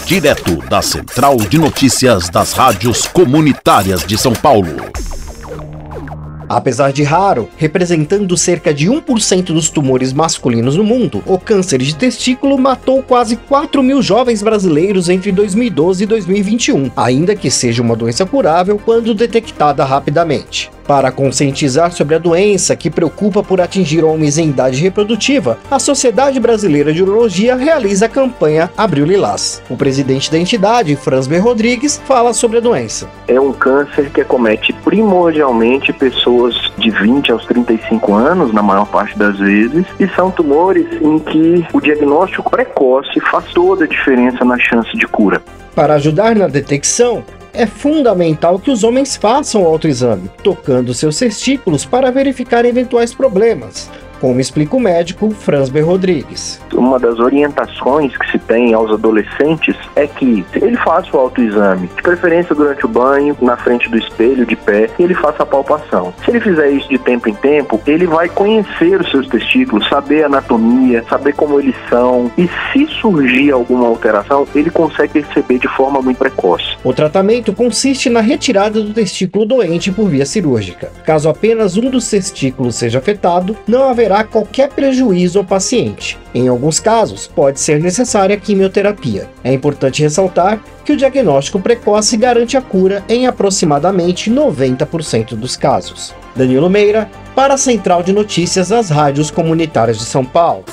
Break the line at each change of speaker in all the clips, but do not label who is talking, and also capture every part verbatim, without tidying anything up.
Direto da Central de Notícias das Rádios Comunitárias de São Paulo.
Apesar de raro, representando cerca de um por cento dos tumores masculinos no mundo, o câncer de testículo matou quase quatro mil jovens brasileiros entre dois mil e doze e dois mil e vinte e um, ainda que seja uma doença curável quando detectada rapidamente. Para conscientizar sobre a doença que preocupa por atingir homens em idade reprodutiva, a Sociedade Brasileira de Urologia realiza a campanha Abril Lilás. O presidente da entidade, Fransber Rodrigues, fala sobre a doença.
É um câncer que acomete primordialmente pessoas de vinte aos trinta e cinco anos, na maior parte das vezes, e são tumores em que o diagnóstico precoce faz toda a diferença na chance de cura.
Para ajudar na detecção, é fundamental que os homens façam o autoexame, tocando seus testículos para verificar eventuais problemas, como explica o médico Fransber Rodrigues.
Uma das orientações que se tem aos adolescentes é que ele faça o autoexame, de preferência durante o banho, na frente do espelho, de pé, e ele faça a palpação. Se ele fizer isso de tempo em tempo, ele vai conhecer os seus testículos, saber a anatomia, saber como eles são, e se surgir alguma alteração, ele consegue perceber de forma muito precoce.
O tratamento consiste na retirada do testículo doente por via cirúrgica. Caso apenas um dos testículos seja afetado, não haverá qualquer prejuízo ao paciente. Em alguns casos, pode ser necessária quimioterapia. É importante ressaltar que o diagnóstico precoce garante a cura em aproximadamente noventa por cento dos casos. Danilo Meira, para a Central de Notícias das Rádios Comunitárias de São Paulo.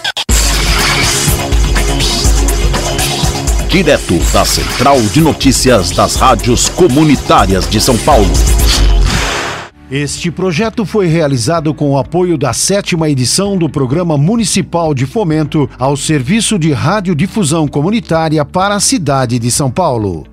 Direto da Central de Notícias das Rádios Comunitárias de São Paulo.
Este projeto foi realizado com o apoio da sétima edição do Programa Municipal de Fomento ao Serviço de Radiodifusão Comunitária para a cidade de São Paulo.